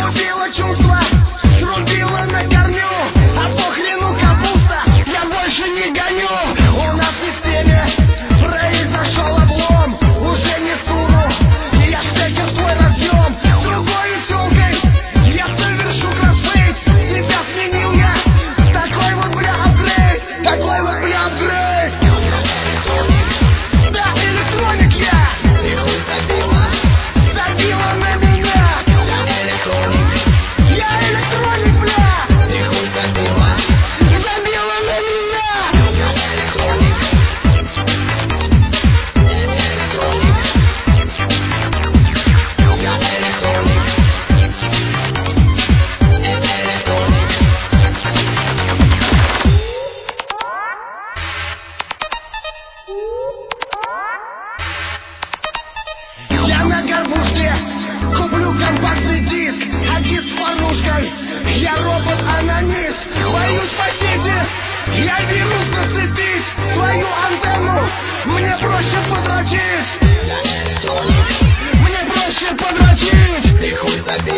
Срубила чувства, срубила на корню. А похрену капуста, я больше не гоню. У нас в системе произошел облом. Уже не суну, и я встретил свой разъем. С другой тёлкой я совершу кроссфейт. Себя сменил я, такой вот бля апгрейд. Такой вот бля апгрейд. Да, электроник я. Ты хуй забила на меня. Я электроник, бля. Ты хуй забила на меня. Я на горбушке куплю компактный диск, один с порнушкой. Я робот-анонист, боюсь по сети. Я вирус зацепить свою антенну. Мне проще подрочить. Мне проще подрочить. Ты хуй забей.